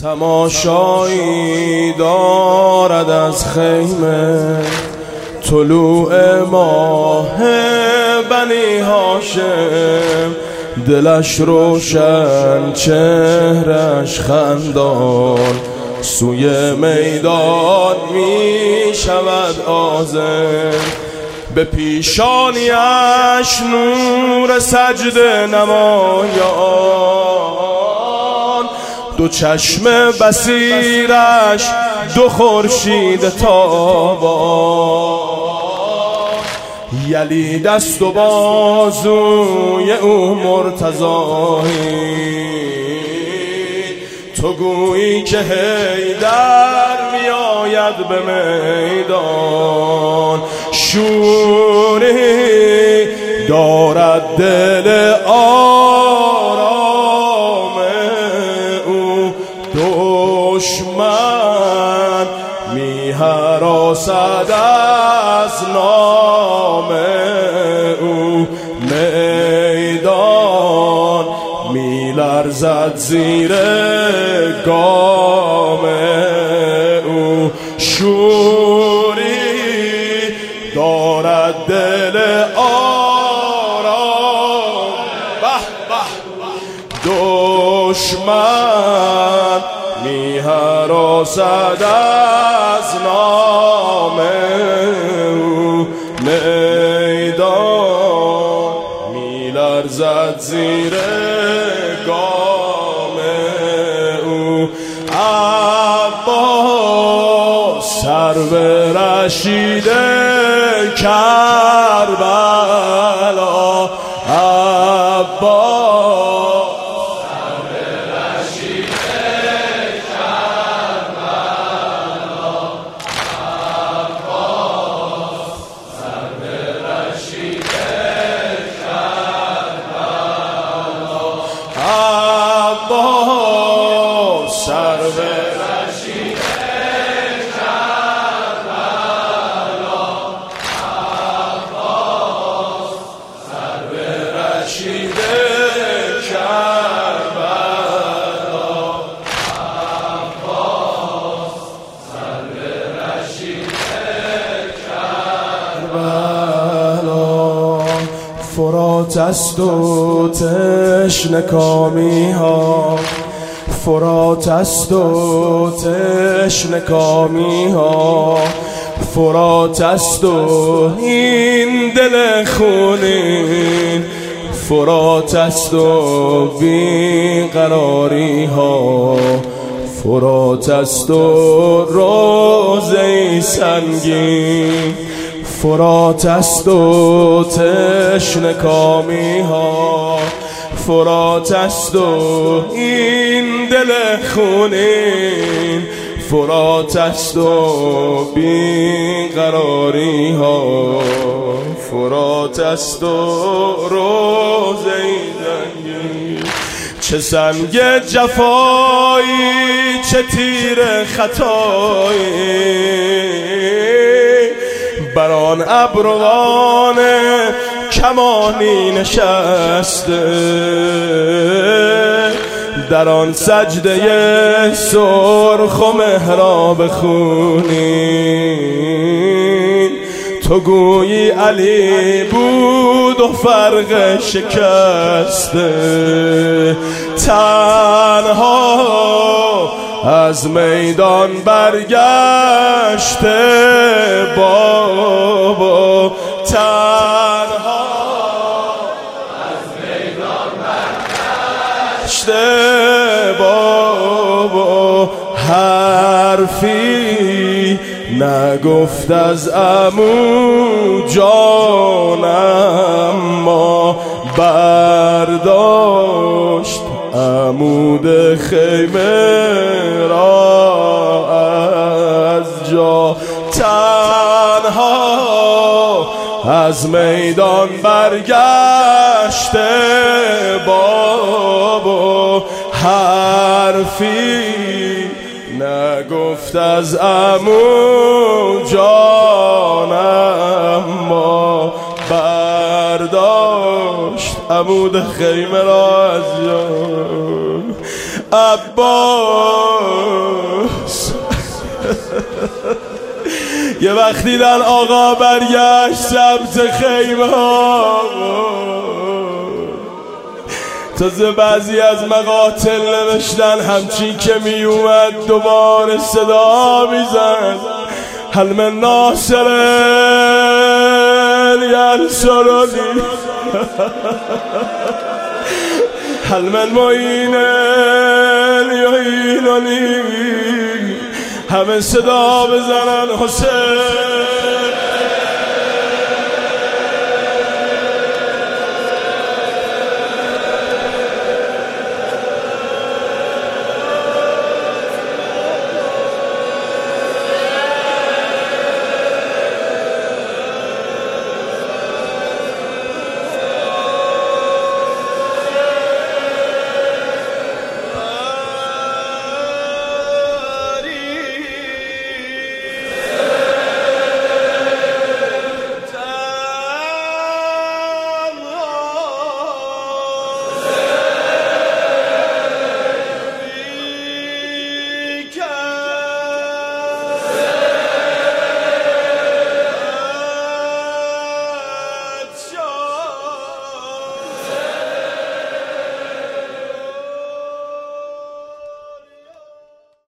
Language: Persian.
تماشایی دارد از خیمه طلوع ماه بنی هاشم، دلش روشن چهرش خندان، سوی میدان می شود عازم. به پیشانیش نور سجده نمایان، دو چشم بصیرش دو خورشید تابان، یلی دست و بازوی او مرتضایی، تو گویی که حیدر می آید به میدان، شوری دارد دل آرام او، دشمن می هراسد از نام او، میدان می لرزد زیر گام او، شوری دارد دل آرام، دشمن می هراسد از نام او، میدان می لرزد زیر گام او. عباس سرو رشید کربلا، عباس سرو رشید کربلا، عباس سرو رشید کربلا، عباس سرو رشید کربلا، عباس سرو رشید کربلا، عباس سرو رشید کربلا. فرات است و تشنه کامی ها، فرات است و تشنه کامی ها، فرات است و این دل خونین، فرات است و بیقراری ها، فرات است و روزه سنگین، فرات است و تشنه کامی ها، فرات است و این دل خونین، فرات است و بیقراری ها، فرات است و روزه زنگی. چه سنگ جفایی چه تیر خطایی، بر آن ابروان کمانی نشسته، در آن سجده سرخ و محراب خونین، تو گویی علی بود و فرق شکسته، تنها از میدان برگشته بابا، تنها از میدان برگشته بابا، حرفی نگفت از عمو جانم، ما برداشت عمود خیمه را از جا، تنها از میدان برگشته بابا، حرفی نگفت از عمو جانم، ما برداشت عمود خیمه را از جا. عباس یه وقتی دن آقا برگشت سمت خیمه ها، تازه بعضی از مقاتل نوشتن همچین که می اومد دوباره صدا میزد هل من ناصر ینصرنی هل من معین یعیننی. همه صدا بزنن حسین.